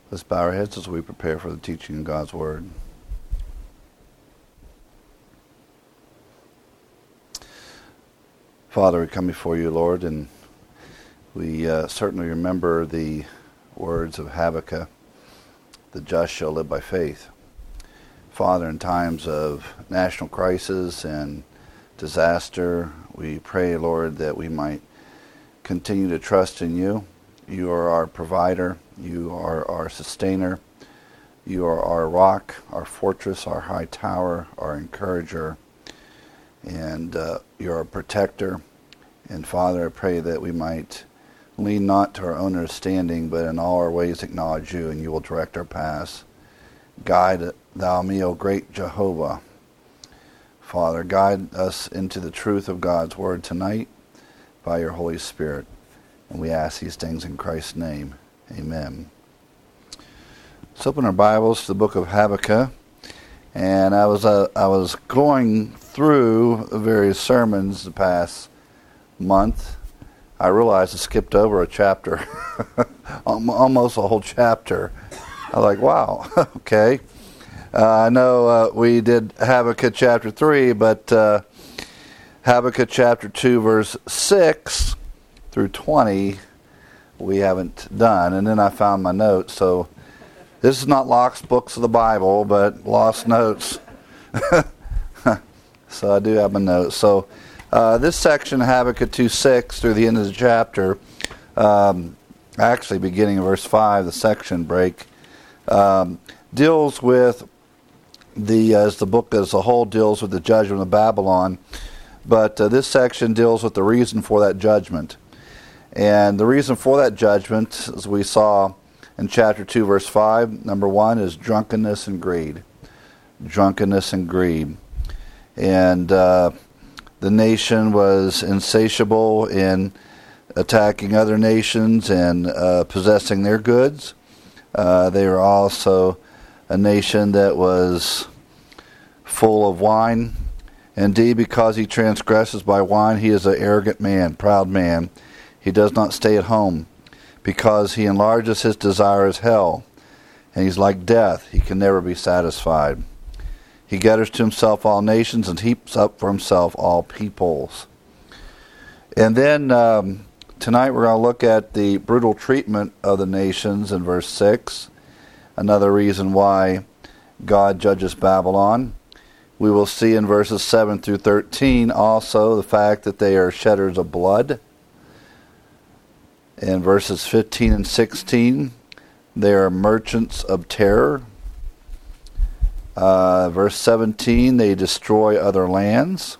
Let's bow our heads as we prepare for the teaching of God's Word. Father, we come before you, Lord, and we certainly remember the words of Habakkuk, the just shall live by faith. Father, in times of national crisis and disaster, we pray, Lord, that we might continue to trust in you. You are our provider. You are our sustainer. You are our rock, our fortress, our high tower, our encourager, and you're our protector. And Father, I pray that we might lean not to our own understanding, but in all our ways acknowledge you, and you will direct our paths. Guide thou me, O great Jehovah. Father, guide us into the truth of God's word tonight by your Holy Spirit. And we ask these things in Christ's name. Amen. Let's open our Bibles to the book of Habakkuk. And I was going through various sermons the past month. I realized I skipped over a chapter, almost a whole chapter. I was like, wow, okay. I know we did Habakkuk chapter 3, but Habakkuk chapter 2, verse 6 through 20, we haven't done. And then I found my notes. So this is not Locke's Books of the Bible, but Lost Notes. So I do have my notes. So this section, Habakkuk 2:6 through the end of the chapter, actually beginning in verse 5, the section break, deals with as the book as a whole deals with the judgment of Babylon. But this section deals with the reason for that judgment. And the reason for that judgment, as we saw in chapter 2, verse 5, number 1 is drunkenness and greed. Drunkenness and greed. And the nation was insatiable in attacking other nations and possessing their goods. They were also a nation that was full of wine. Indeed, because he transgresses by wine, he is an arrogant man, proud man. He does not stay at home, because he enlarges his desire as hell, and he's like death. He can never be satisfied. He gathers to himself all nations and heaps up for himself all peoples. And then tonight we're going to look at the brutal treatment of the nations in verse 6, another reason why God judges Babylon. We will see in verses 7 through 13 also the fact that they are shedders of blood. In verses 15 and 16, they are merchants of terror. Verse 17, they destroy other lands.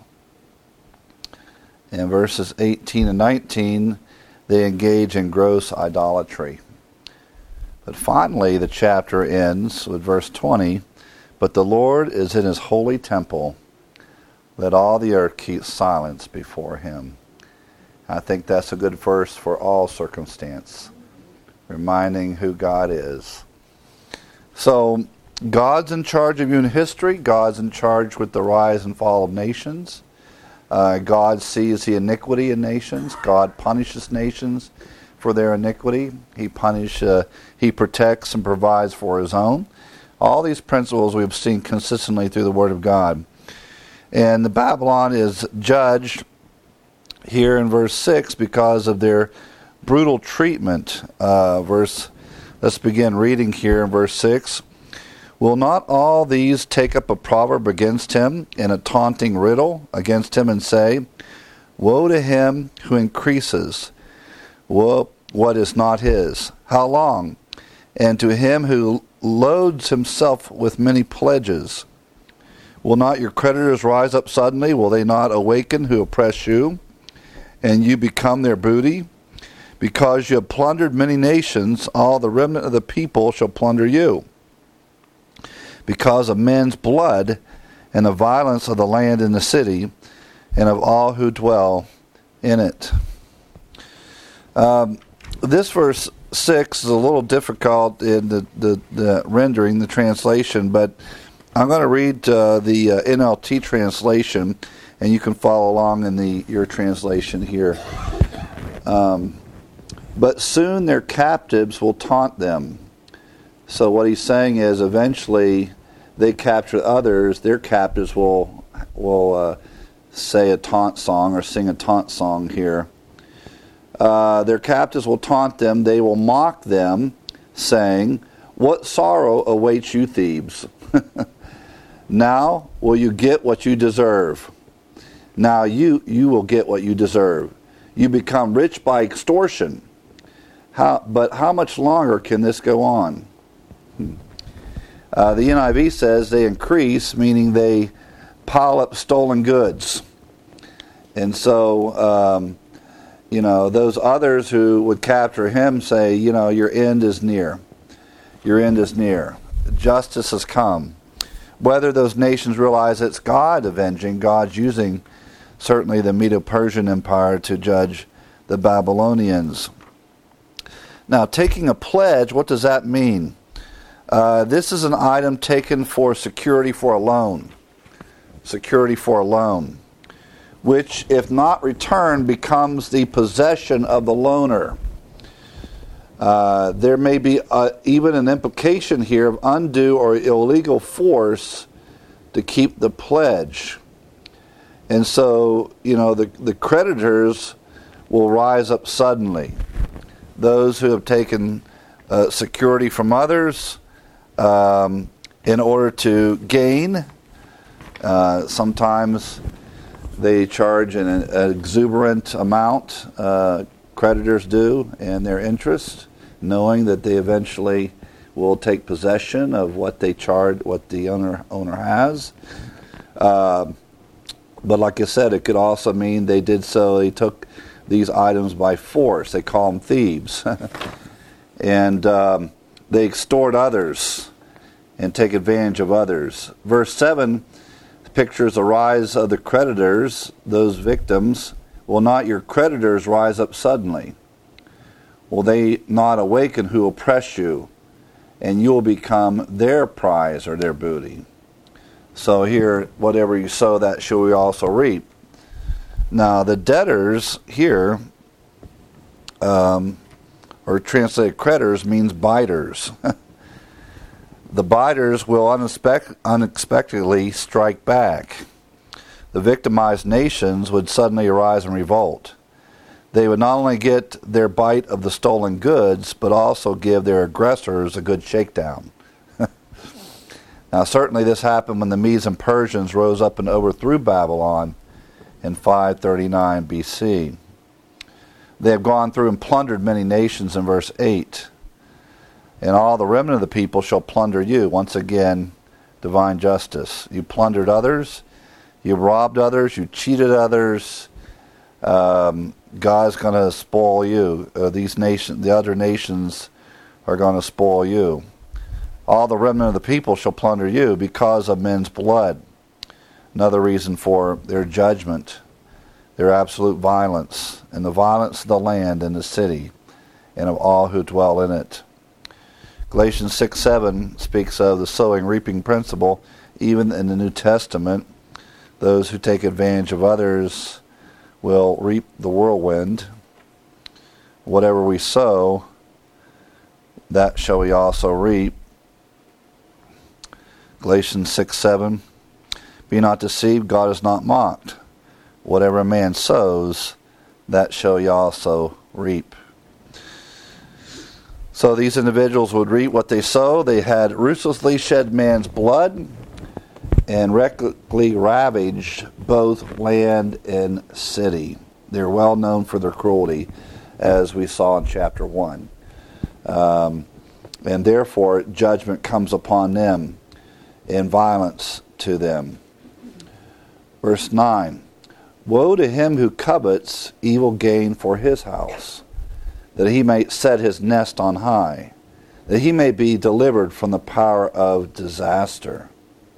In verses 18 and 19, they engage in gross idolatry. But finally, the chapter ends with verse 20, but the Lord is in his holy temple. Let all the earth keep silence before him. I think that's a good verse for all circumstance, reminding who God is. So, God's in charge of human history. God's in charge with the rise and fall of nations. God sees the iniquity in nations. God punishes nations for their iniquity. He protects and provides for his own. All these principles we've seen consistently through the Word of God. And the Babylon is judged here in verse 6 because of their brutal treatment. Let's begin reading here in verse 6. Will not all these take up a proverb against him and a taunting riddle against him and say, woe to him who increases what is not his? How long? And to him who loads himself with many pledges. Will not your creditors rise up suddenly? Will they not awaken who oppress you? And you become their booty? Because you have plundered many nations, all the remnant of the people shall plunder you. Because of men's blood and the violence of the land and the city, and of all who dwell in it. This verse 6 is a little difficult in the rendering, the translation, but I'm going to read the NLT translation, and you can follow along in your translation here. But soon their captives will taunt them. So what he's saying is eventually they capture others, their captives will say a taunt song or sing a taunt song here. Their captives will taunt them, they will mock them, saying, "What sorrow awaits you, Thebes? Now will you get what you deserve? Now you will get what you deserve. You become rich by extortion. But how much longer can this go on?" The NIV says they increase, meaning they pile up stolen goods. And so, those others who would capture him say, your end is near. Your end is near. Justice has come. Whether those nations realize it's God avenging, God's using certainly the Medo-Persian Empire to judge the Babylonians. Now, taking a pledge, what does that mean? This is an item taken for security for a loan. Security for a loan, which, if not returned, becomes the possession of the loaner. There may be even an implication here of undue or illegal force to keep the pledge. And so, the creditors will rise up suddenly. Those who have taken security from others in order to gain. Sometimes they charge an exuberant amount, creditors do, and their interest, knowing that they eventually will take possession of what they charge, what the owner has. But like I said, it could also mean they took these items by force. They call them thieves. And they extort others and take advantage of others. Verse 7 pictures the rise of the creditors, those victims. Will not your creditors rise up suddenly? Will they not awaken who oppress you, and you will become their prize or their booty? So here, whatever you sow, that shall we also reap. Now, the debtors here, or translated creditors, means biters. The biters will unexpectedly strike back. The victimized nations would suddenly arise and revolt. They would not only get their bite of the stolen goods, but also give their aggressors a good shakedown. Now, certainly this happened when the Medes and Persians rose up and overthrew Babylon in 539 BC. They have gone through and plundered many nations in verse 8. And all the remnant of the people shall plunder you. Once again, divine justice. You plundered others. You robbed others. You cheated others. God's going to spoil you. The other nations are going to spoil you. All the remnant of the people shall plunder you because of men's blood. Another reason for their judgment, their absolute violence, and the violence of the land and the city, and of all who dwell in it. Galatians 6:7 speaks of the sowing-reaping principle. Even in the New Testament, those who take advantage of others will reap the whirlwind. Whatever we sow, that shall we also reap. Galatians 6:7, be not deceived, God is not mocked. Whatever a man sows, that shall he also reap. So these individuals would reap what they sow. They had ruthlessly shed man's blood and recklessly ravaged both land and city. They're well known for their cruelty, as we saw in chapter 1. And therefore, judgment comes upon them and violence to them. Verse 9, woe to him who covets evil gain for his house, that he may set his nest on high, that he may be delivered from the power of disaster.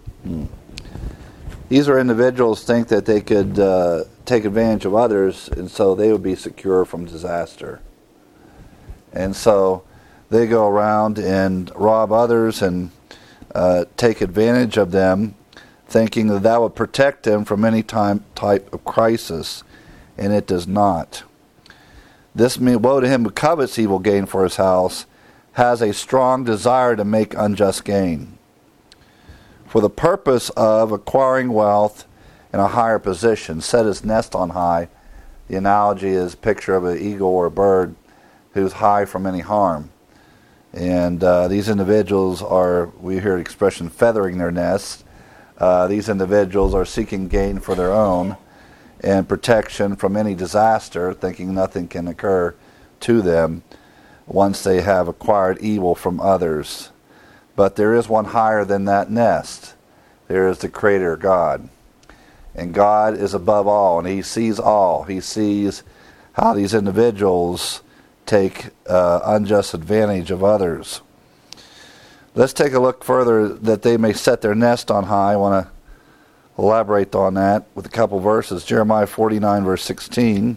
These are individuals think that they could take advantage of others, and so they would be secure from disaster. And so they go around and rob others and take advantage of them, thinking that that would protect them from any type of crisis, and it does not. This means, woe to him who covets evil gain for his house, has a strong desire to make unjust gain for the purpose of acquiring wealth and a higher position, set his nest on high. The analogy is a picture of an eagle or a bird who's high from any harm. And these individuals are, we hear the expression, feathering their nests. These individuals are seeking gain for their own and protection from any disaster, thinking nothing can occur to them once they have acquired evil from others. But there is one higher than that nest. There is the Creator God. And God is above all, and He sees all. He sees how these individuals take unjust advantage of others. Let's take a look further, that they may set their nest on high. I want to elaborate on that with a couple verses. Jeremiah 49, verse 16.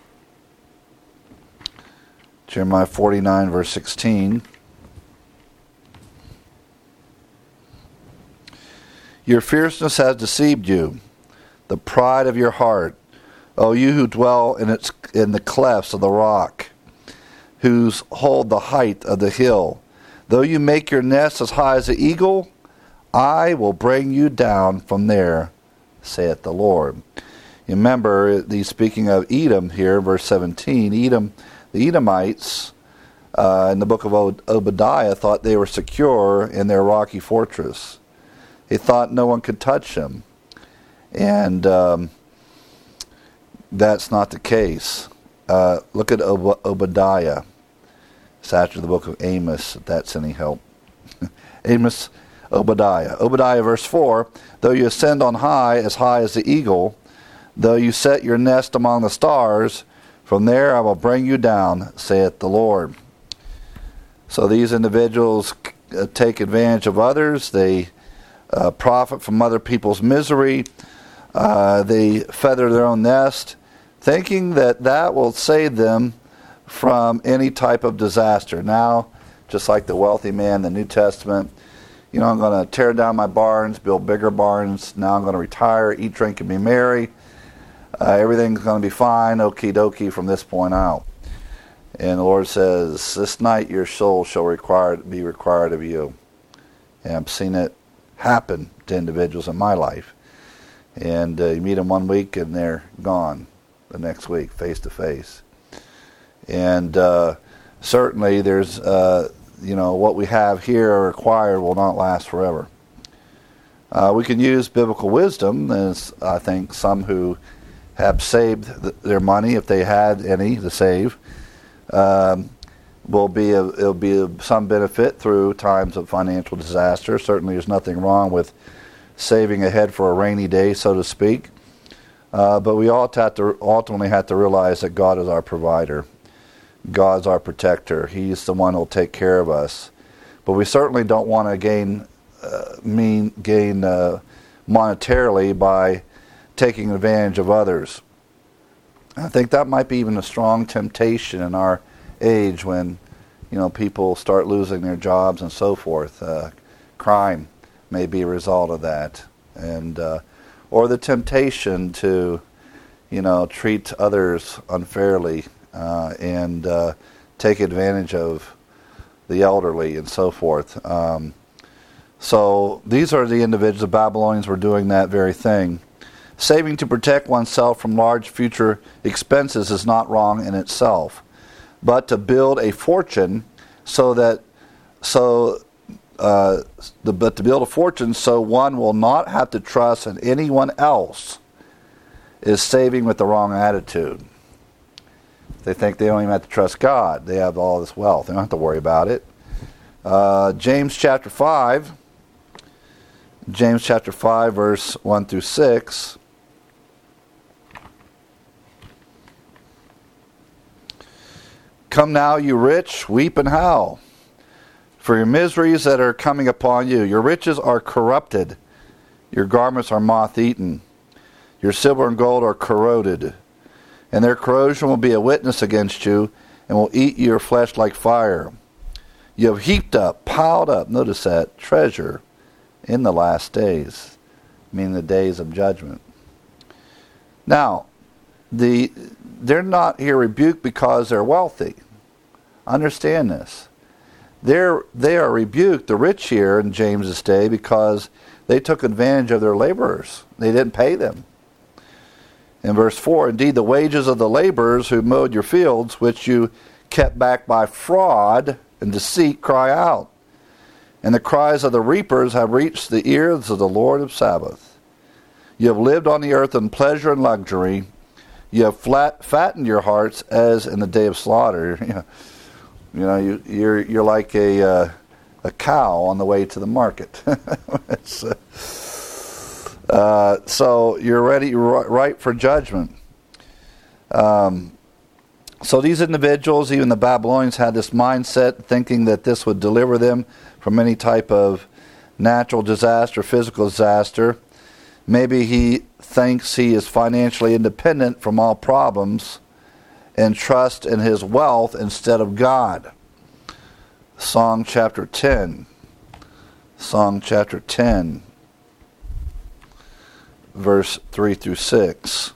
Jeremiah 49, verse 16. Your fierceness has deceived you, the pride of your heart, O you who dwell in the clefts of the rock, whose hold the height of the hill. Though you make your nest as high as the eagle, I will bring you down from there, saith the Lord. You remember, he's speaking of Edom here, verse 17. Edom, the Edomites, in the book of Obadiah, thought they were secure in their rocky fortress. They thought no one could touch them. And that's not the case. Look at Obadiah. It's after the book of Amos, if that's any help. Amos, Obadiah. Obadiah, verse 4, though you ascend on high as the eagle, though you set your nest among the stars, from there I will bring you down, saith the Lord. So these individuals take advantage of others. They profit from other people's misery. They feather their own nest, thinking that will save them from any type of disaster. Now, just like the wealthy man in the New Testament, I'm going to tear down my barns, build bigger barns. Now I'm going to retire, eat, drink, and be merry. Everything's going to be fine, okie dokie from this point out. And the Lord says, this night your soul shall be required of you. And I've seen it happen to individuals in my life. And you meet them 1 week and they're gone the next week, face to face. And certainly there's, what we have here acquired will not last forever. We can use biblical wisdom, as I think some who have saved their money, if they had any to save, it'll be some benefit through times of financial disaster. Certainly there's nothing wrong with saving ahead for a rainy day, so to speak. But we ultimately have to realize that God is our provider. God's our protector. He's the one who will take care of us. But we certainly don't want to gain monetarily by taking advantage of others. I think that might be even a strong temptation in our age when, people start losing their jobs and so forth. Crime may be a result of that, and or the temptation to, treat others unfairly and take advantage of the elderly and so forth. So these are the individuals. The Babylonians were doing that very thing. Saving to protect oneself from large future expenses is not wrong in itself, but to build a fortune so one will not have to trust in anyone else is saving with the wrong attitude. They think they don't even have to trust God. They have all this wealth. They don't have to worry about it. James chapter 5, verse 1 through 6. Come now, you rich, weep and howl for your miseries that are coming upon you. Your riches are corrupted. Your garments are moth-eaten. Your silver and gold are corroded. And their corrosion will be a witness against you and will eat your flesh like fire. You have heaped up, piled up, notice that, treasure in the last days, meaning the days of judgment. Now, they're not here rebuked because they're wealthy. Understand this. They are rebuked, the rich here in James's day, because they took advantage of their laborers. They didn't pay them. In verse 4, indeed, the wages of the laborers who mowed your fields, which you kept back by fraud and deceit, cry out. And the cries of the reapers have reached the ears of the Lord of Sabaoth. You have lived on the earth in pleasure and luxury. You have fattened your hearts as in the day of slaughter. You're like a cow on the way to the market. So you're ready, ripe for judgment. So these individuals, even the Babylonians, had this mindset, thinking that this would deliver them from any type of natural disaster, physical disaster. Maybe he thinks he is financially independent from all problems and trust in his wealth instead of God. Song chapter 10. Song chapter 10, verse 3 through 6.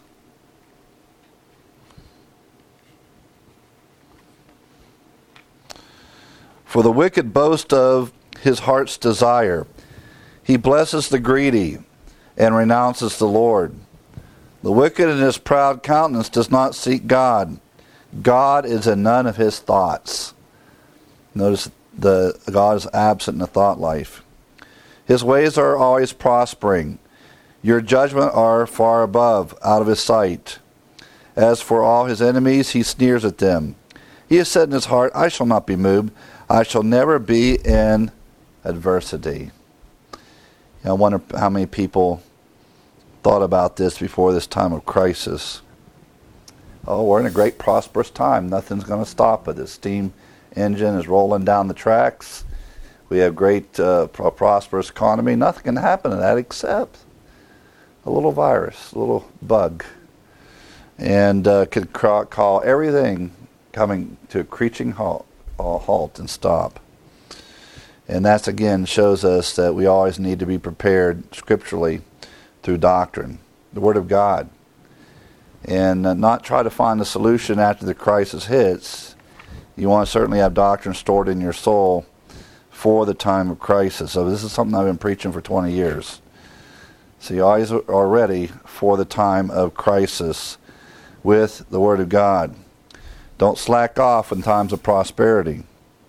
For the wicked boast of his heart's desire. He blesses the greedy and renounces the Lord. The wicked in his proud countenance does not seek God. God is in none of his thoughts. Notice God is absent in the thought life. His ways are always prospering. Your judgment are far above, out of his sight. As for all his enemies, he sneers at them. He has said in his heart, I shall not be moved. I shall never be in adversity. I wonder how many people thought about this before this time of crisis. Oh, we're in a great prosperous time. Nothing's going to stop it. The steam engine is rolling down the tracks. We have great prosperous economy. Nothing can happen to that except a little virus, a little bug. And could call everything coming to a screeching halt and stop. And that's, again, shows us that we always need to be prepared scripturally through doctrine, the Word of God, and not try to find a solution after the crisis hits. You want to certainly have doctrine stored in your soul for the time of crisis. So this is something I've been preaching for 20 years. So you always are ready for the time of crisis with the Word of God. Don't slack off in times of prosperity.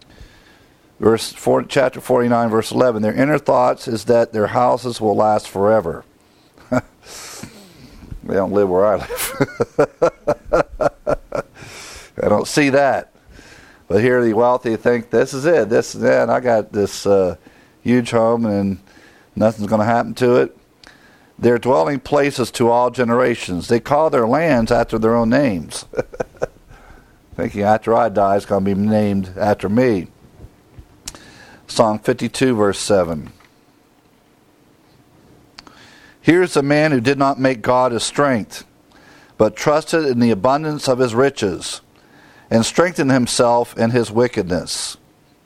Chapter 49, verse 11, their inner thoughts is that their houses will last forever. They don't live where I live. I don't see that. But here the wealthy think, this is it, this is it. I got this huge home and nothing's going to happen to it. Their dwelling places to all generations. They call their lands after their own names. Thinking after I die, it's going to be named after me. Psalm 52, verse 7. Here's a man who did not make God his strength, but trusted in the abundance of his riches, and strengthened himself in his wickedness.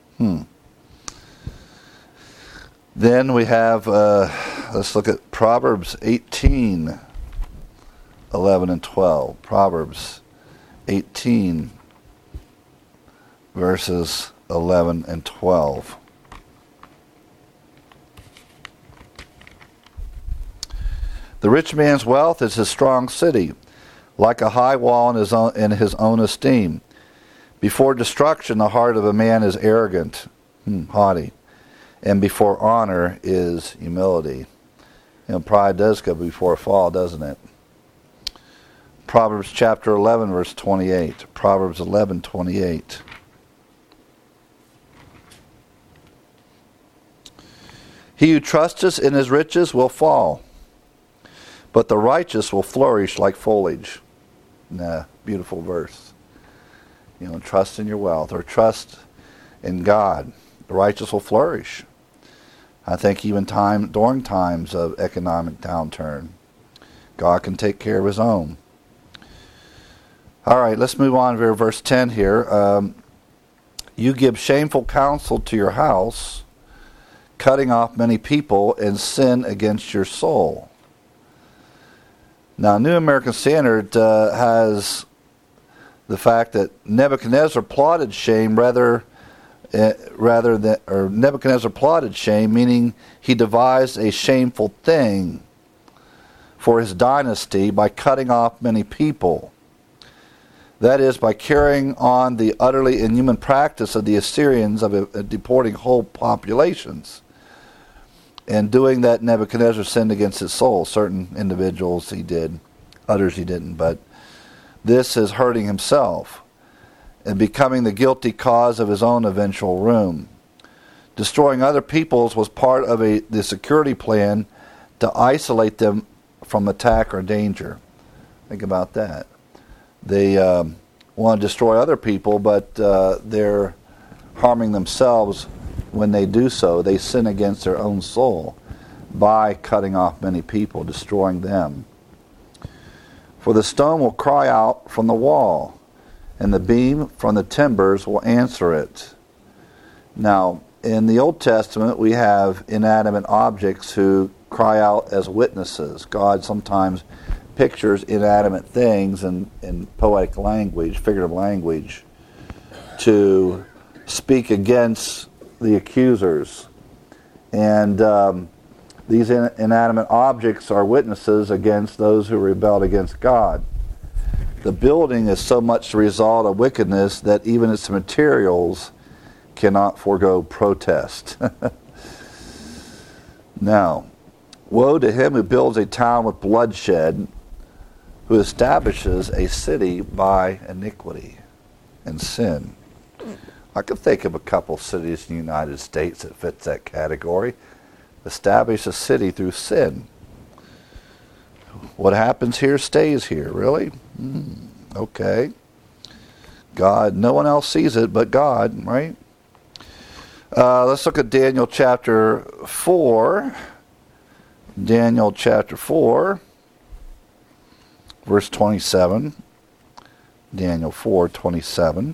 Then we have, let's look at Proverbs 18, 11 and 12. Proverbs 18, verses 11 and 12. The rich man's wealth is his strong city, like a high wall in his own esteem. Before destruction, the heart of a man is arrogant, haughty, and before honor is humility. Pride does go before a fall, doesn't it? Proverbs chapter 11, verse 28. Proverbs 11, 28. He who trusteth in his riches will fall, but the righteous will flourish like foliage. Beautiful verse. Trust in your wealth, or trust in God. The righteous will flourish. I think even during times of economic downturn, God can take care of his own. All right, let's move on to verse 10 here. You give shameful counsel to your house, cutting off many people, and sin against your soul. Now, New American Standard has the fact that Nebuchadnezzar plotted shame rather Nebuchadnezzar plotted shame, meaning he devised a shameful thing for his dynasty by cutting off many people. That is, by carrying on the utterly inhuman practice of the Assyrians of deporting whole populations. And doing that, Nebuchadnezzar sinned against his soul. Certain individuals he did, others he didn't. But this is hurting himself and becoming the guilty cause of his own eventual ruin. Destroying other peoples was part of the security plan to isolate them from attack or danger. Think about that. They want to destroy other people, but they're harming themselves when they do so. They sin against their own soul by cutting off many people, destroying them. For the stone will cry out from the wall, and the beam from the timbers will answer it. Now, in the Old Testament, we have inanimate objects who cry out as witnesses. God sometimes pictures inanimate things in poetic language, figurative language, to speak against the accusers. And these inanimate objects are witnesses against those who rebelled against God. The building is so much the result of wickedness that even its materials cannot forego protest. Now, woe to him who builds a town with bloodshed, who establishes a city by iniquity and sin. I can think of a couple cities in the United States that fits that category. Establish a city through sin. What happens here stays here, really? Okay. God, no one else sees it but God, right? Let's look at Daniel chapter 4. Daniel chapter 4, verse 27. Daniel 4:27.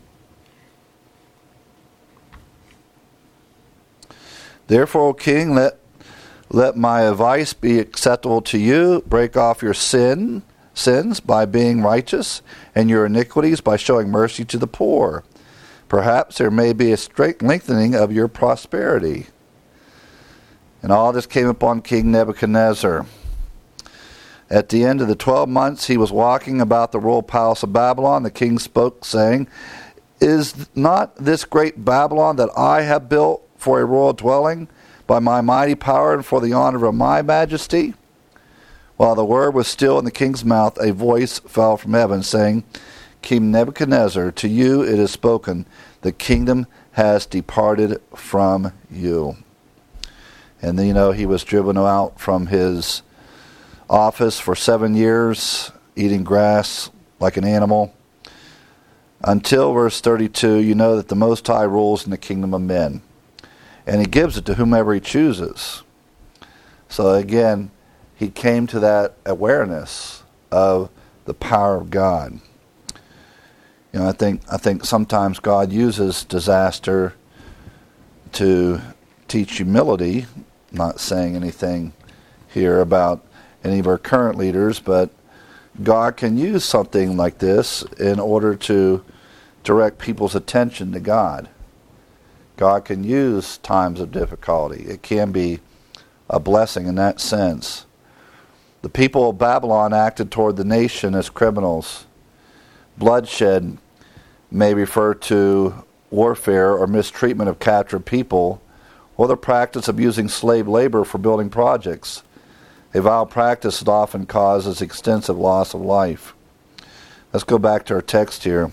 Therefore, O king, let my advice be acceptable to you. Break off your sins by being righteous, and your iniquities by showing mercy to the poor. Perhaps there may be a straight lengthening of your prosperity. And all this came upon King Nebuchadnezzar. At the end of the 12 months he was walking about the royal palace of Babylon. The king spoke, saying, Is not this great Babylon that I have built for a royal dwelling by my mighty power and for the honor of my majesty? While the word was still in the king's mouth, a voice fell from heaven, saying, King Nebuchadnezzar, to you it is spoken, the kingdom has departed from you. And then, he was driven out from his office for 7 years, eating grass like an animal, until verse 32, you know that the Most High rules in the kingdom of men. And he gives it to whomever he chooses. So again, he came to that awareness of the power of God. I think sometimes God uses disaster to teach humility. I'm not saying anything here about any of our current leaders, but God can use something like this in order to direct people's attention to God. God can use times of difficulty. It can be a blessing in that sense. The people of Babylon acted toward the nation as criminals. Bloodshed may refer to warfare or mistreatment of captured people, or the practice of using slave labor for building projects. A vile practice that often causes extensive loss of life. Let's go back to our text here.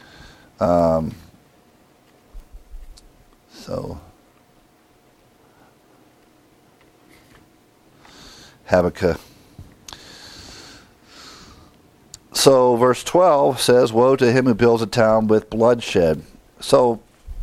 Habakkuk. So verse 12 says, Woe to him who builds a town with bloodshed. So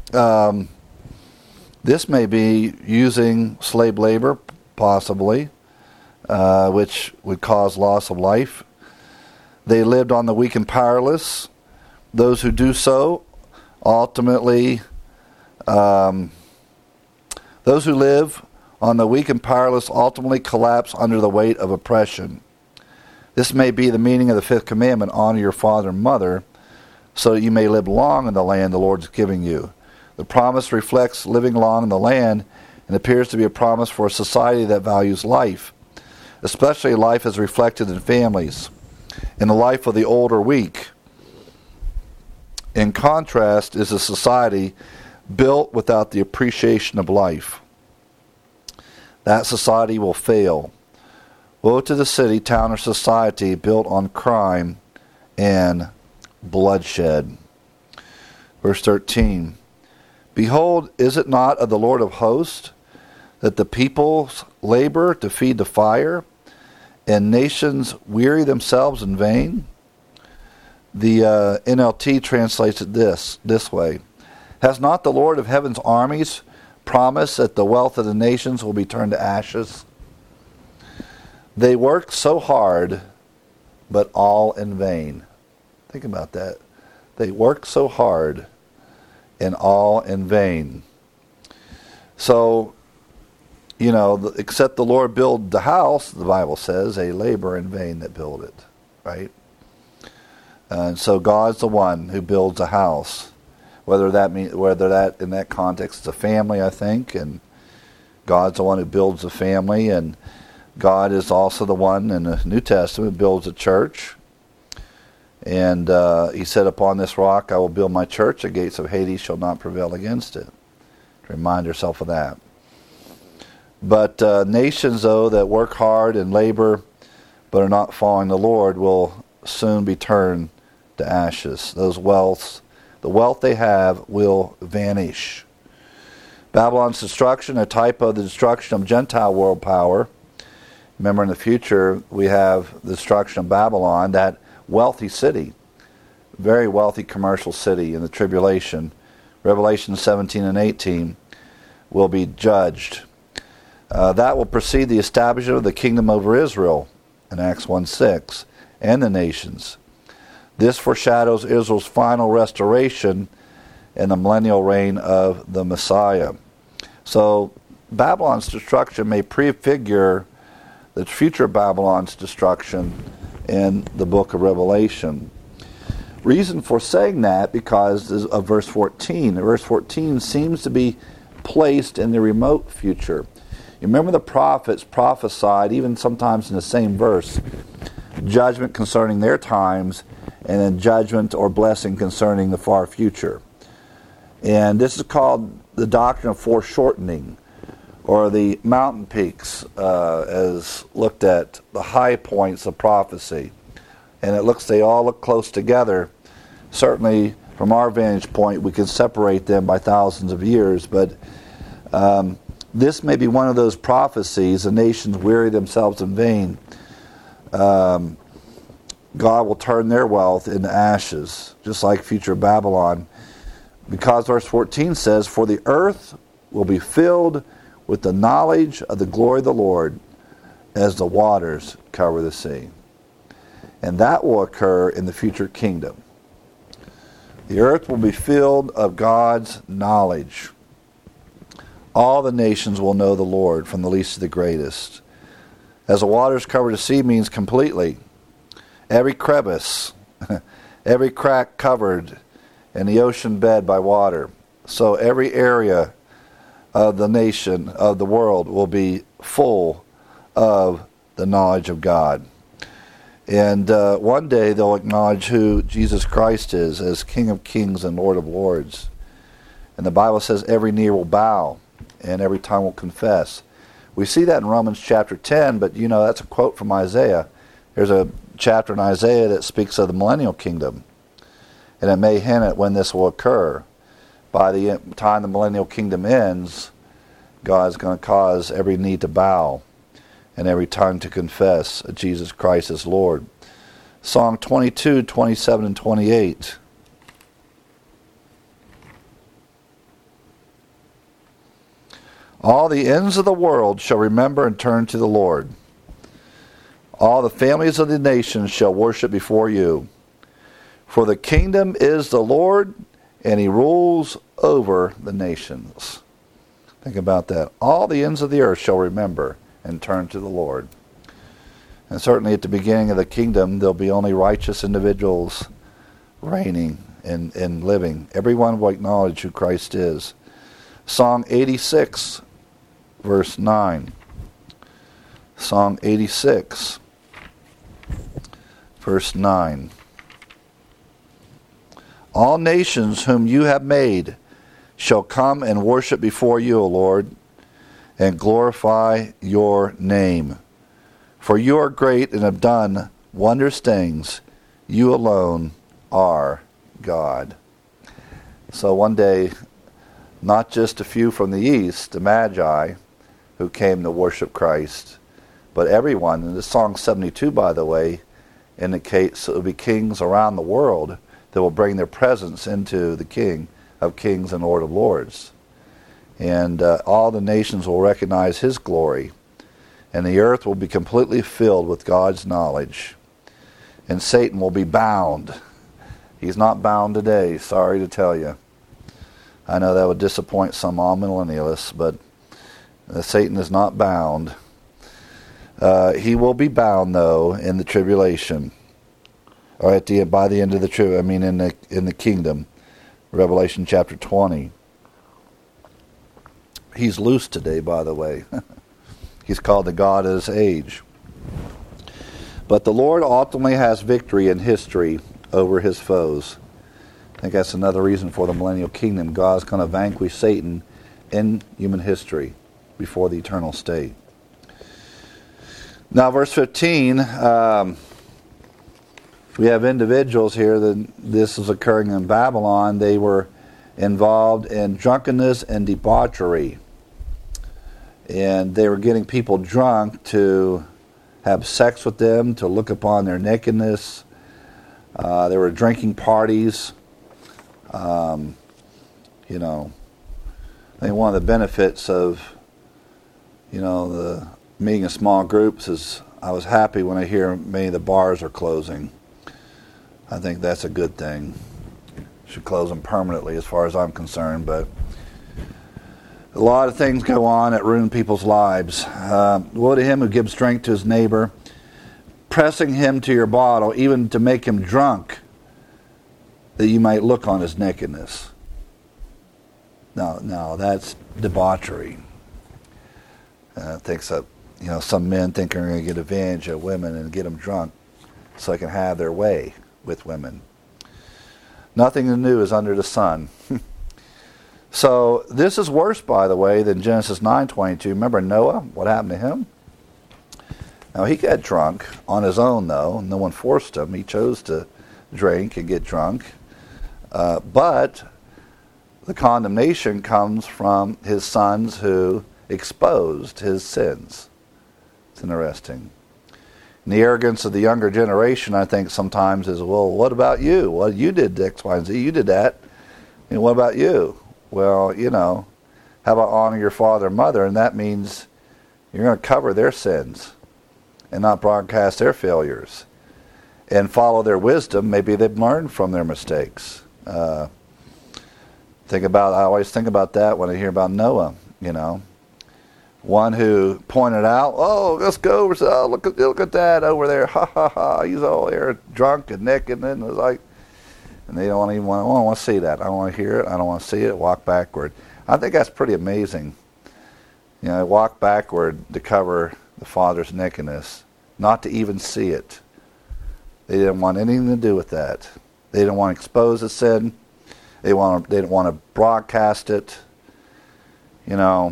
this may be using slave labor, possibly, which would cause loss of life. They lived on the weak and powerless. Those who do so ultimately, those who live on the weak and powerless ultimately collapse under the weight of oppression. This may be the meaning of the fifth commandment, honor your father and mother, so that you may live long in the land the Lord is giving you. The promise reflects living long in the land and appears to be a promise for a society that values life, especially life as reflected in families, in the life of the old or weak. In contrast is a society built without the appreciation of life. That society will fail. Woe to the city, town, or society built on crime and bloodshed. Verse 13. Behold, is it not of the Lord of hosts that the peoples labor to feed the fire, and nations weary themselves in vain? The NLT translates it this way. Has not the Lord of heaven's armies promised that the wealth of the nations will be turned to ashes? They work so hard, but all in vain. Think about that. They work so hard, and all in vain. So, except the Lord build the house, the Bible says, they labor in vain that build it, right? And so God's the one who builds a house. Whether that in that context it's a family, I think, and God's the one who builds a family, and God is also the one in the New Testament who builds a church. And he said, upon this rock I will build my church, the gates of Hades shall not prevail against it. Remind yourself of that. But nations, though, that work hard and labor but are not following the Lord will soon be turned to ashes. The wealth they have will vanish. Babylon's destruction, a type of the destruction of Gentile world power. Remember, in the future, we have the destruction of Babylon, that wealthy city, very wealthy commercial city in the tribulation. Revelation 17 and 18 will be judged. That will precede the establishment of the kingdom over Israel in Acts 1:6 and the nations. This foreshadows Israel's final restoration and the millennial reign of the Messiah. So Babylon's destruction may prefigure the future Babylon's destruction in the book of Revelation. Reason for saying that because of verse 14. Verse 14 seems to be placed in the remote future. You remember the prophets prophesied, even sometimes in the same verse, judgment concerning their times, and then judgment or blessing concerning the far future. And this is called the doctrine of foreshortening, or the mountain peaks, as looked at the high points of prophecy. And they all look close together. Certainly, from our vantage point, we can separate them by thousands of years, but this may be one of those prophecies, the nations weary themselves in vain. God will turn their wealth into ashes, just like future Babylon. Because verse 14 says, for the earth will be filled with the knowledge of the glory of the Lord as the waters cover the sea. And that will occur in the future kingdom. The earth will be filled of God's knowledge. All the nations will know the Lord, from the least to the greatest. As the waters cover the sea means completely. Every crevice, every crack covered, and the ocean bed by water. So every area of the nation, of the world, will be full of the knowledge of God. And one day they'll acknowledge who Jesus Christ is as King of Kings and Lord of Lords. And the Bible says every knee will bow and every tongue will confess. We see that in Romans chapter 10, but that's a quote from Isaiah. There's a chapter in Isaiah that speaks of the millennial kingdom. And it may hint at when this will occur. By the time the millennial kingdom ends, God's going to cause every knee to bow and every tongue to confess that Jesus Christ is Lord. Psalm 22, 27, and 28. All the ends of the world shall remember and turn to the Lord. All the families of the nations shall worship before you. For the kingdom is the Lord, and he rules over the nations. Think about that. All the ends of the earth shall remember and turn to the Lord. And certainly at the beginning of the kingdom, there'll be only righteous individuals reigning in living. Everyone will acknowledge who Christ is. Song 86, verse 9. Song 86, verse 9. All nations whom you have made shall come and worship before you, O Lord, and glorify your name. For you are great and have done wondrous things. You alone are God. So one day, not just a few from the east, the Magi, who came to worship Christ, but everyone. And this song 72, by the way, indicates it will be kings around the world that will bring their presence into the King of Kings and Lord of Lords. And all the nations will recognize his glory, and the earth will be completely filled with God's knowledge. And Satan will be bound. He's not bound today, sorry to tell you. I know that would disappoint some amillennialists, but Satan is not bound. He will be bound, though, in the tribulation, or by the end of the in the kingdom. Revelation chapter 20. He's loose today, by the way. He's called the God of this age. But the Lord ultimately has victory in history over his foes. I think that's another reason for the millennial kingdom. God's going to vanquish Satan in human history before the eternal state. Now, verse 15, we have individuals here that this is occurring in Babylon. They were involved in drunkenness and debauchery. And they were getting people drunk to have sex with them, to look upon their nakedness. There were drinking parties. I think one of the benefits of, the meeting in small groups is I was happy when I hear many of the bars are closing. I think that's a good thing. Should close them permanently as far as I'm concerned, but a lot of things go on that ruin people's lives. Woe to him who gives strength to his neighbor, pressing him to your bottle, even to make him drunk, that you might look on his nakedness. No, that's debauchery. Some men think they're going to get advantage of women and get them drunk so they can have their way with women. Nothing new is under the sun. So this is worse, by the way, than Genesis 9:22. Remember Noah? What happened to him? Now, he got drunk on his own, though. No one forced him. He chose to drink and get drunk. But the condemnation comes from his sons who exposed his sins. It's interesting. And the arrogance of the younger generation, I think, sometimes is, well, what about you? Well, you did X, Y, and Z. You did that. And what about you? Well, how about honor your father and mother? And that means you're going to cover their sins and not broadcast their failures and follow their wisdom. Maybe they've learned from their mistakes. I always think about that when I hear about Noah, One who pointed out, oh, let's go over, look at that over there, ha ha ha, he's all there drunk and naked, and it was like, and they don't even want to see that. I don't want to hear it. I don't want to see it. Walk backward. I think that's pretty amazing. Walk backward to cover the Father's nakedness, not to even see it. They didn't want anything to do with that. They didn't want to expose the sin. They didn't want to broadcast it. I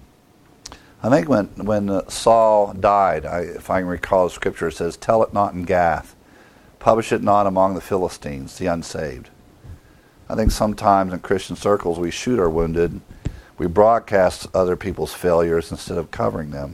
think when Saul died, if I can recall the scripture, it says, "Tell it not in Gath. Publish it not among the Philistines," the unsaved. I think sometimes in Christian circles we shoot our wounded. We broadcast other people's failures instead of covering them.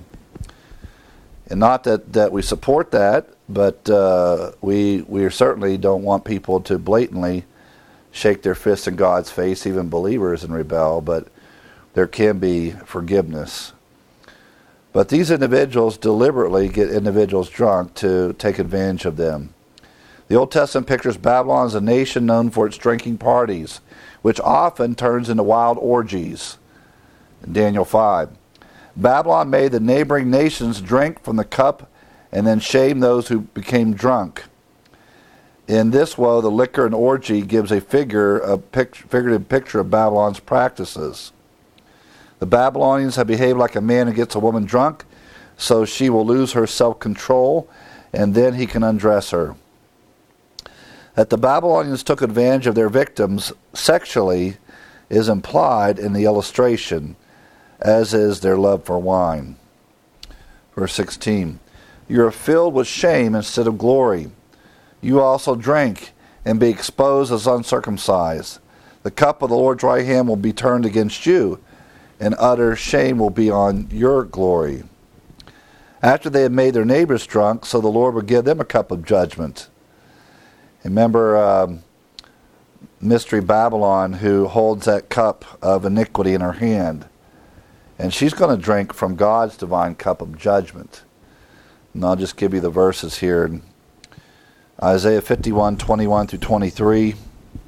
And not that we support that, but we certainly don't want people to blatantly shake their fists in God's face, even believers, and rebel, but there can be forgiveness. But these individuals deliberately get individuals drunk to take advantage of them. The Old Testament pictures Babylon as a nation known for its drinking parties, which often turns into wild orgies. In Daniel 5. Babylon made the neighboring nations drink from the cup and then shame those who became drunk. In this woe, the liquor and orgy gives a figurative picture of Babylon's practices. The Babylonians have behaved like a man who gets a woman drunk, so she will lose her self-control, and then he can undress her. That the Babylonians took advantage of their victims sexually is implied in the illustration, as is their love for wine. Verse 16, you are filled with shame instead of glory. You also drink and be exposed as uncircumcised. The cup of the Lord's right hand will be turned against you, and utter shame will be on your glory. After they had made their neighbors drunk, so the Lord would give them a cup of judgment. Remember Mystery Babylon, who holds that cup of iniquity in her hand. And she's going to drink from God's divine cup of judgment. And I'll just give you the verses here. Isaiah 51, 21 through 23.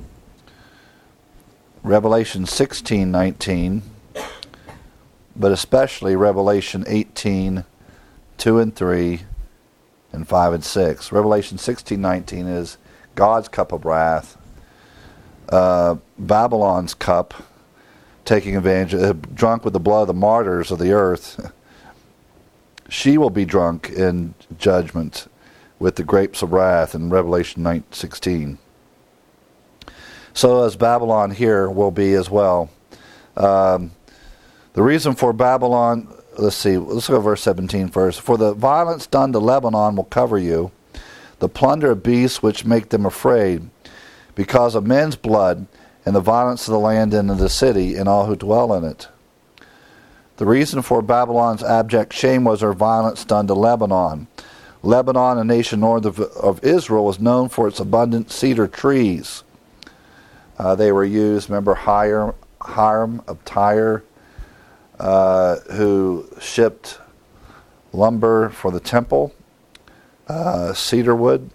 Revelation 16, 19. But especially Revelation 18, 2 and 3, and 5 and 6. Revelation 16, 19 is God's cup of wrath. Babylon's cup, taking advantage, drunk with the blood of the martyrs of the earth. She will be drunk in judgment with the grapes of wrath in Revelation 16. So as Babylon here will be as well. The reason for Babylon, let's go to verse 17 first. For the violence done to Lebanon will cover you, the plunder of beasts which make them afraid, because of men's blood and the violence of the land and of the city and all who dwell in it. The reason for Babylon's abject shame was her violence done to Lebanon. Lebanon, a nation north of Israel, was known for its abundant cedar trees. They were used, remember Hiram of Tyre, who shipped lumber for the temple, cedar wood.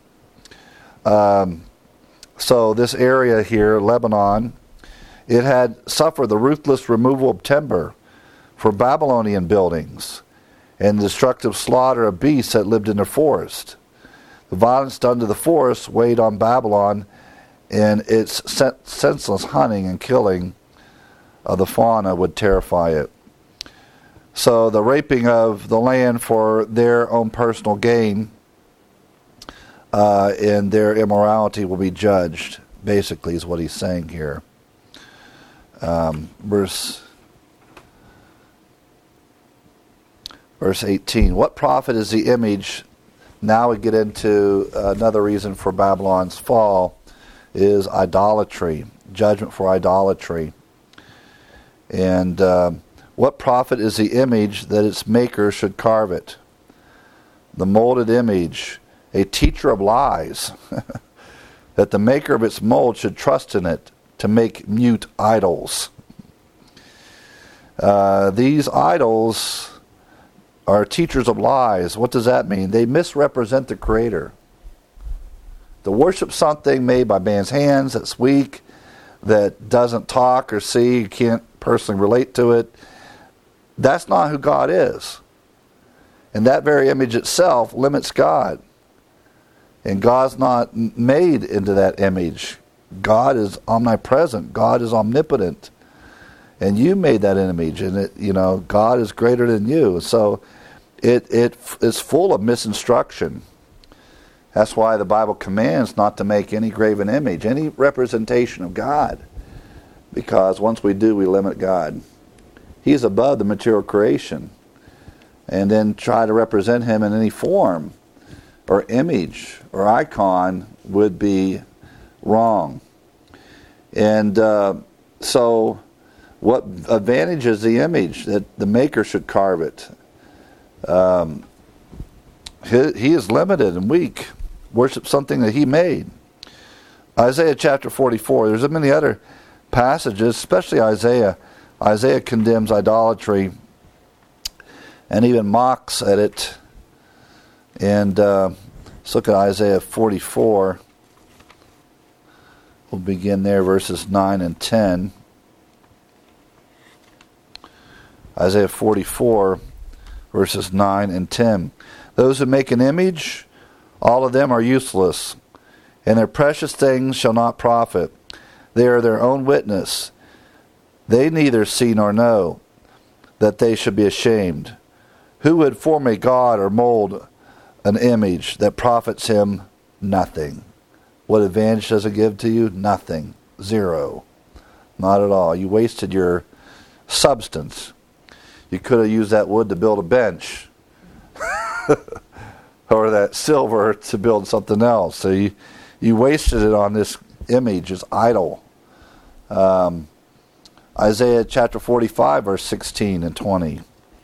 So this area here, Lebanon, it had suffered the ruthless removal of timber for Babylonian buildings and the destructive slaughter of beasts that lived in the forest. The violence done to the forest weighed on Babylon, and its senseless hunting and killing of the fauna would terrify it. So the raping of the land for their own personal gain and their immorality will be judged, basically, is what he's saying here. Verse 18. What profit is the image? Now we get into another reason for Babylon's fall is idolatry, judgment for idolatry. And what profit is the image that its maker should carve it? The molded image, a teacher of lies, that the maker of its mold should trust in it to make mute idols. These idols are teachers of lies. What does that mean? They misrepresent the Creator. To worship something made by man's hands that's weak, that doesn't talk or see, you can't personally relate to it, that's not who God is. And that very image itself limits God. And God's not made into that image. God is omnipresent. God is omnipotent. And you made that image, and God is greater than you. So it is full of misinstruction. That's why the Bible commands not to make any graven image, any representation of God. Because once we do, we limit God. He's above the material creation. And then try to represent him in any form or image or icon would be wrong. And so what advantage is the image that the maker should carve it? He is limited and weak. Worship something that he made. Isaiah chapter 44. There's many other passages, especially Isaiah. Isaiah condemns idolatry and even mocks at it. And let's look at Isaiah 44. We'll begin there, verses 9 and 10. Isaiah 44, verses 9 and 10. Those who make an image, all of them are useless. and their precious things shall not profit. They are their own witness. They neither see nor know, that they should be ashamed. Who would form a god or mold an image that profits him nothing? What advantage does it give to you? Nothing. Zero. Not at all. You wasted your substance. You could have used that wood to build a bench. Or that silver to build something else. So you wasted it on this image, this idol. Isaiah chapter 45, verse 16 and 20.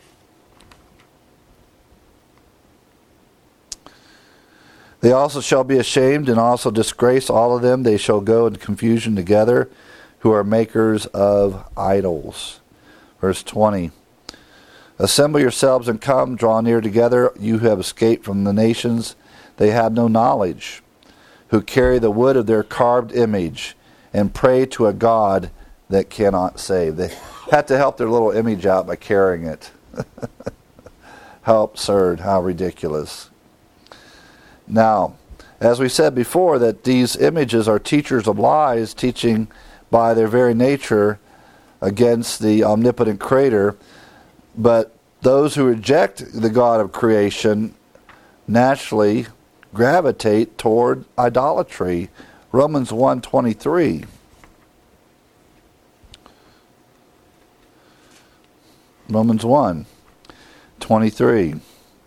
They also shall be ashamed and also disgrace all of them. They shall go in confusion together, who are makers of idols. Verse 20. Assemble yourselves and come, draw near together, you who have escaped from the nations. They have no knowledge, who carry the wood of their carved image, and pray to a God that cannot save. They had to help their little image out by carrying it. How absurd, how ridiculous. Now, as we said before, that these images are teachers of lies, teaching by their very nature against the omnipotent Creator. But those who reject the God of creation naturally gravitate toward idolatry. Romans 1:23. Romans 1:23.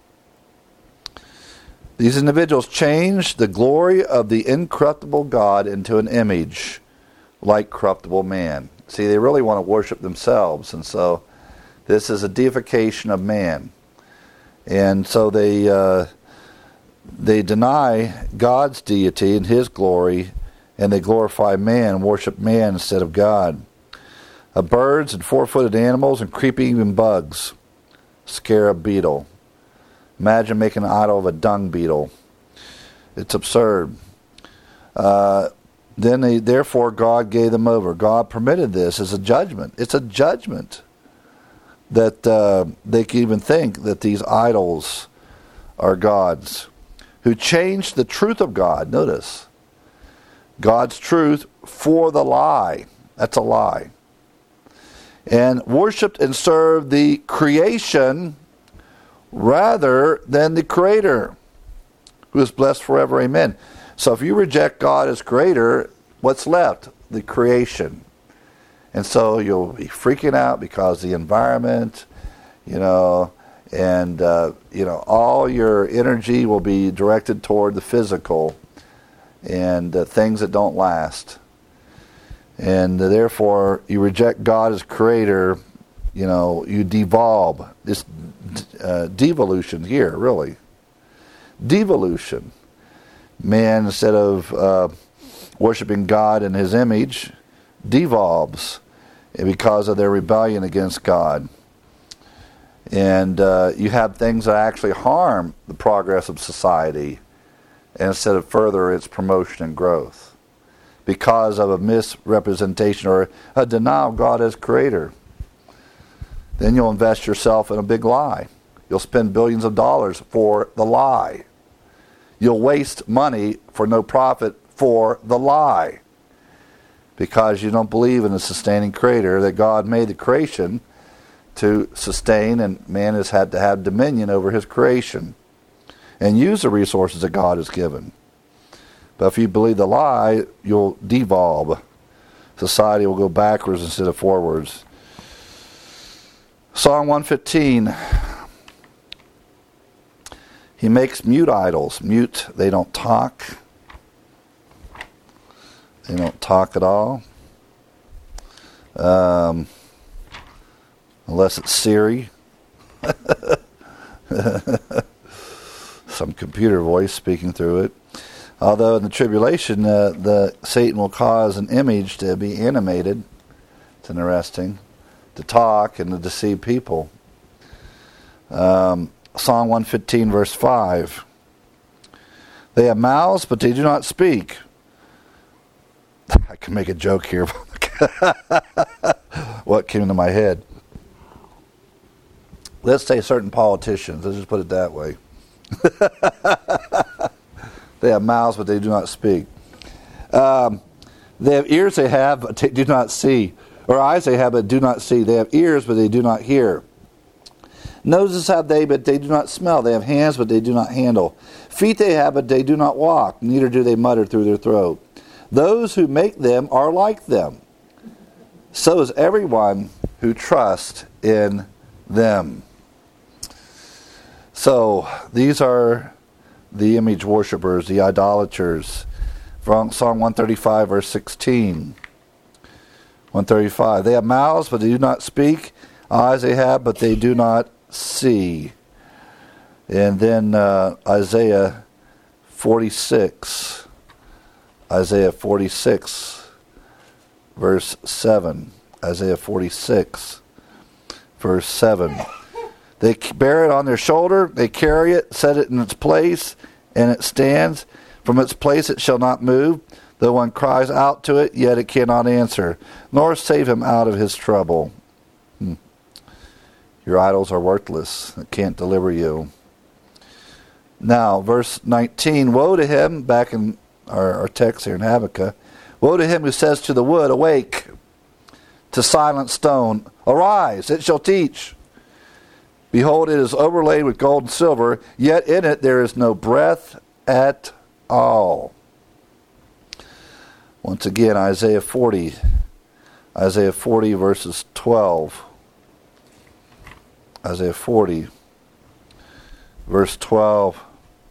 These individuals change the glory of the incorruptible God into an image like corruptible man. See, they really want to worship themselves, and so this is a deification of man. And so they deny God's deity and His glory, and they glorify man, worship man instead of God. Birds and four-footed animals and creeping bugs, scarab beetle. Imagine making an idol of a dung beetle. It's absurd. Therefore God gave them over. God permitted this as a judgment. It's a judgment that they can even think that these idols are gods, who changed the truth of God. Notice, God's truth for the lie. That's a lie. And worshipped and served the creation rather than the Creator, who is blessed forever. Amen. So if you reject God as Creator, what's left? The creation. And so you'll be freaking out because the environment, and all your energy will be directed toward the physical and things that don't last. And therefore, you reject God as Creator, you devolve. This devolution here, really. Devolution. Man, instead of worshiping God in His image, devolves because of their rebellion against God. And you have things that actually harm the progress of society instead of further its promotion and growth because of a misrepresentation or a denial of God as Creator. Then you'll invest yourself in a big lie. You'll spend billions of dollars for the lie. You'll waste money for no profit for the lie because you don't believe in a sustaining Creator, that God made the creation to sustain, and man has had to have dominion over his creation and use the resources that God has given. But if you believe the lie, you'll devolve. Society will go backwards instead of forwards. Psalm 115. He makes mute idols. Mute, they don't talk. They don't talk at all. Unless it's Siri. Some computer voice speaking through it. Although in the tribulation, the Satan will cause an image to be animated. It's interesting. To talk and to deceive people. Psalm 115 verse 5. They have mouths, but they do not speak. I can make a joke here. What came into my head? Let's say certain politicians. Let's just put it that way. They have mouths, but they do not speak. They have ears they have, but they do not see. Or eyes they have, but do not see. They have ears, but they do not hear. Noses have they, but they do not smell. They have hands, but they do not handle. Feet they have, but they do not walk. Neither do they mutter through their throat. Those who make them are like them. So is everyone who trusts in them. So these are the image worshippers, the idolaters. From Psalm 135, verse 16. 135. They have mouths, but they do not speak. Eyes they have, but they do not see. And then Isaiah 46. Isaiah 46, verse 7. Isaiah 46, verse 7. They bear it on their shoulder, they carry it, set it in its place, and it stands. From its place it shall not move. Though one cries out to it, yet it cannot answer, nor save him out of his trouble. Your idols are worthless. It can't deliver you. Now, verse 19. Woe to him, back in our text here in Habakkuk. Woe to him who says to the wood, awake, to silent stone, arise, it shall teach. Behold, it is overlaid with gold and silver, yet in it there is no breath at all. Once again, Isaiah 40. Isaiah 40 verses 12. Isaiah 40 verse 12.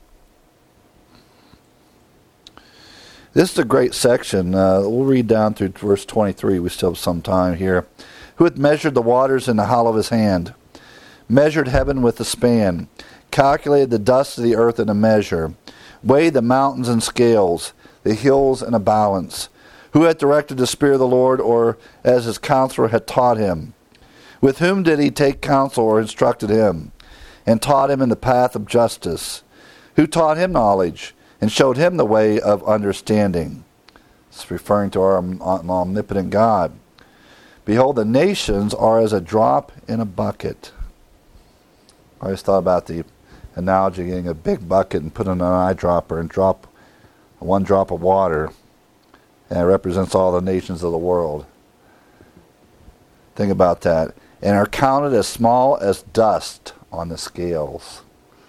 This is a great section. We'll read down through verse 23. We still have some time here. Who hath measured the waters in the hollow of his hand, measured heaven with a span, calculated the dust of the earth in a measure, weighed the mountains in scales, the hills in a balance. Who hath directed the Spirit of the Lord, or as his counselor had taught him? With whom did he take counsel, or instructed him, and taught him in the path of justice? Who taught him knowledge, and showed him the way of understanding? It's referring to our omnipotent God. Behold, the nations are as a drop in a bucket. I always thought about the analogy of getting a big bucket and putting an eyedropper and drop one drop of water, and it represents all the nations of the world. Think about that. And are counted as small as dust on the scales.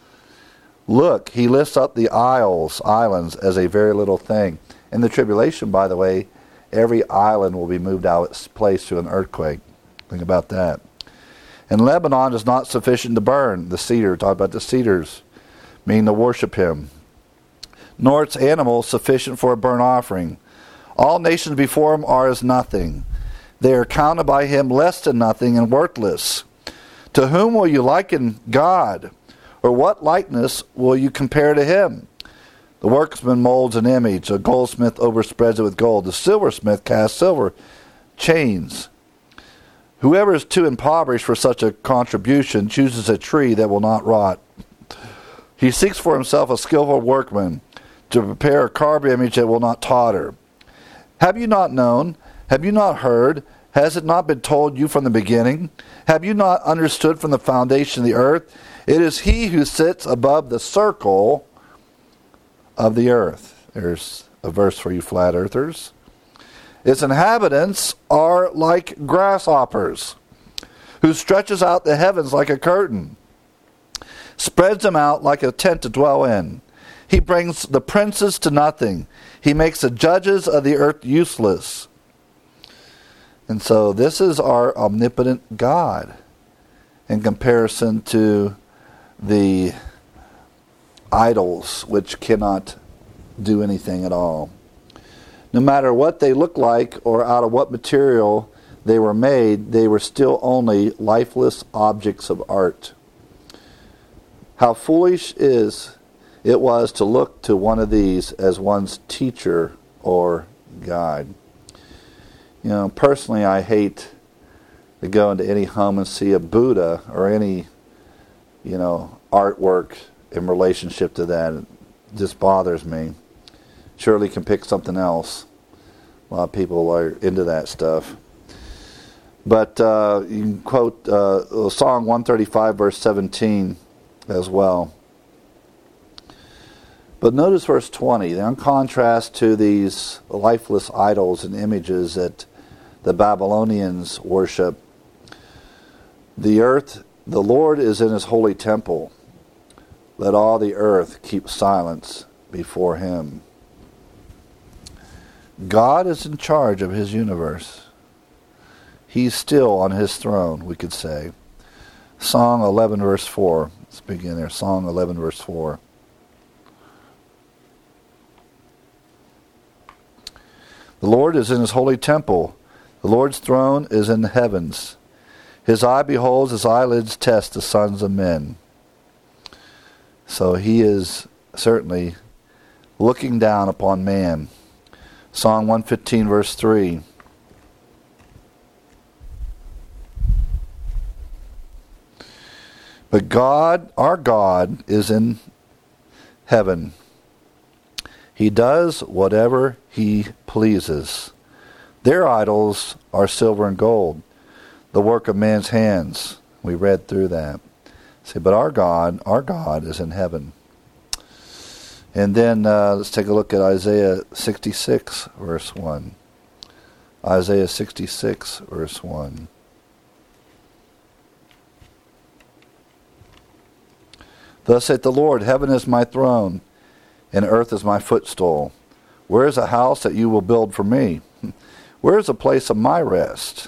Look, he lifts up the islands as a very little thing. In the tribulation, by the way, every island will be moved out of its place through an earthquake. Think about that. And Lebanon is not sufficient to burn. The cedar, talk about the cedars, meaning to worship him. Nor its animals sufficient for a burnt offering. All nations before him are as nothing. They are counted by him less than nothing and worthless. To whom will you liken God? Or what likeness will you compare to him? The workman molds an image. A goldsmith overspreads it with gold. The silversmith casts silver chains. Whoever is too impoverished for such a contribution chooses a tree that will not rot. He seeks for himself a skillful workman to prepare a carved image that will not totter. Have you not known? Have you not heard? Has it not been told you from the beginning? Have you not understood from the foundation of the earth? It is he who sits above the circle of the earth. There's a verse for you flat earthers. Its inhabitants are like grasshoppers, who stretches out the heavens like a curtain, spreads them out like a tent to dwell in. He brings the princes to nothing. He makes the judges of the earth useless. And so this is our omnipotent God in comparison to the idols which cannot do anything at all. No matter what they look like or out of what material they were made, they were still only lifeless objects of art. How foolish it was to look to one of these as one's teacher or guide. You know, personally, I hate to go into any home and see a Buddha or any, artwork in relationship to that. It just bothers me. Surely can pick something else. A lot of people are into that stuff. But you can quote Psalm 135, verse 17 as well. But notice verse 20, in contrast to these lifeless idols and images that the Babylonians worship, the Lord is in his holy temple. Let all the earth keep silence before him. God is in charge of his universe. He's still on his throne, we could say. Song 11 verse 4. Let's begin there. Song 11 verse 4. The Lord is in his holy temple. The Lord's throne is in the heavens. His eye beholds, his eyelids test the sons of men. So he is certainly looking down upon man. Psalm 115 verse 3. But God, our God, is in heaven. He does whatever he pleases. Their idols are silver and gold, the work of man's hands. We read through that. See, but our God is in heaven. And then let's take a look at Isaiah 66, verse 1. Isaiah 66, verse 1. Thus saith the Lord, heaven is my throne, and earth is my footstool. Where is a house that you will build for me? Where is a place of my rest?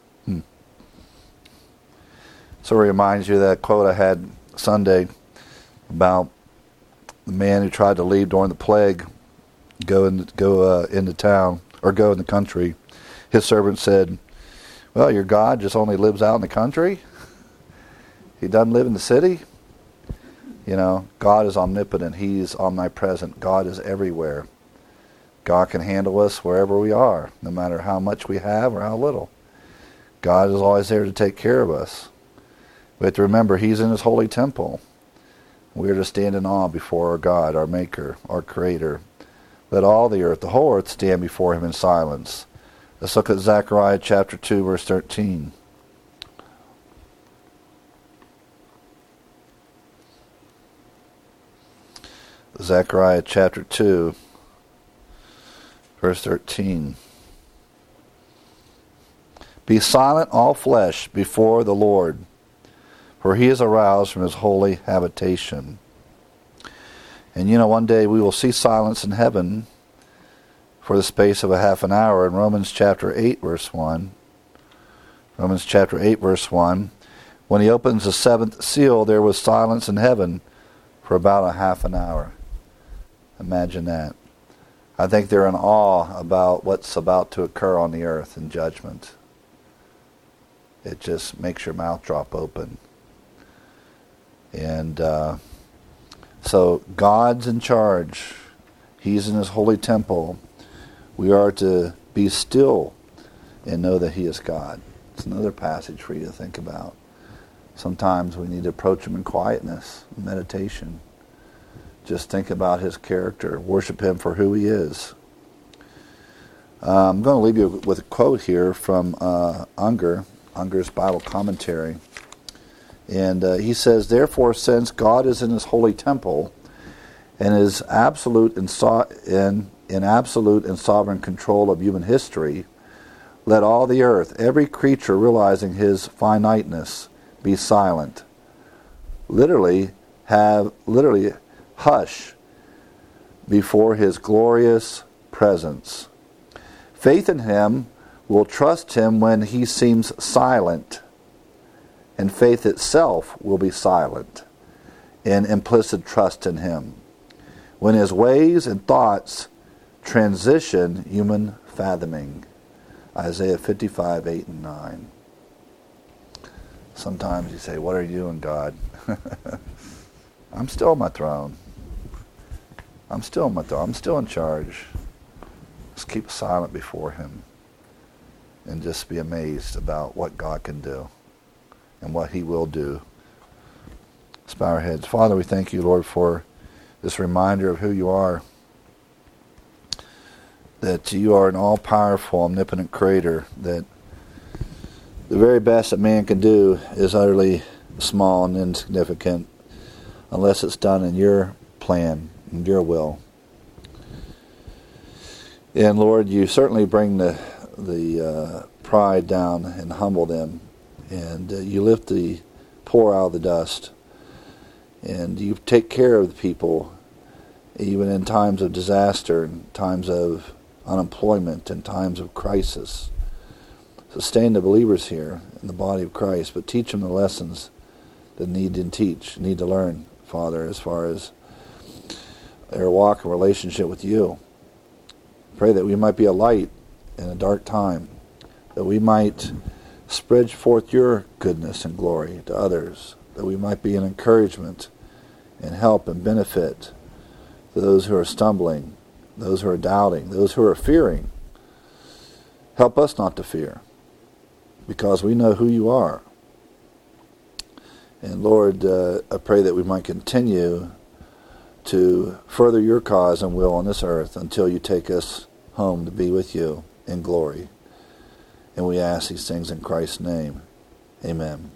So it reminds you of that quote I had Sunday about the man who tried to leave during the plague, go into town, or go in the country. His servant said, well, your God just only lives out in the country? He doesn't live in the city? You know, God is omnipotent. He's omnipresent. God is everywhere. God can handle us wherever we are, no matter how much we have or how little. God is always there to take care of us. We have to remember he's in his holy temple. We are to stand in awe before our God, our Maker, our Creator. Let all the earth, the whole earth, stand before him in silence. Let's look at Zechariah chapter 2, verse 13. Zechariah chapter 2, verse 13. Be silent, all flesh, before the Lord, for he is aroused from his holy habitation. And you know, one day we will see silence in heaven for the space of a half an hour. In Romans chapter 8, verse 1. Romans chapter 8, verse 1. When he opens the seventh seal, there was silence in heaven for about a half an hour. Imagine that. I think they're in awe about what's about to occur on the earth in judgment. It just makes your mouth drop open. And so God's in charge. He's in his holy temple. We are to be still and know that he is God. It's another passage for you to think about. Sometimes we need to approach him in quietness, meditation. Just think about his character. Worship him for who he is. I'm going to leave you with a quote here from Unger's Bible commentary. And he says, therefore, since God is in his holy temple and is in absolute and sovereign control of human history, let all the earth, every creature realizing his finiteness, be silent. Literally hush before his glorious presence. Faith in him will trust him when he seems silent, and faith itself will be silent in implicit trust in him when his ways and thoughts transition human fathoming. Isaiah 55, 8 and 9. Sometimes you say, what are you doing, God? I'm still on my throne. I'm still in charge. Just keep silent before him and just be amazed about what God can do and what he will do. Let's bow our heads. Father, we thank you, Lord, for this reminder of who you are, that you are an all-powerful, omnipotent creator, that the very best that man can do is utterly small and insignificant unless it's done in your plan and your will. And Lord, you certainly bring the pride down and humble them, and you lift the poor out of the dust, and you take care of the people even in times of disaster, in times of unemployment, in times of crisis. Sustain the believers here in the body of Christ, but teach them the lessons that need to learn, Father, as far as their walk and relationship with you. Pray that we might be a light in a dark time, that we might spread forth your goodness and glory to others, that we might be an encouragement and help and benefit to those who are stumbling, those who are doubting, those who are fearing. Help us not to fear, because we know who you are. And Lord, I pray that we might continue to further your cause and will on this earth until you take us home to be with you in glory. And we ask these things in Christ's name. Amen.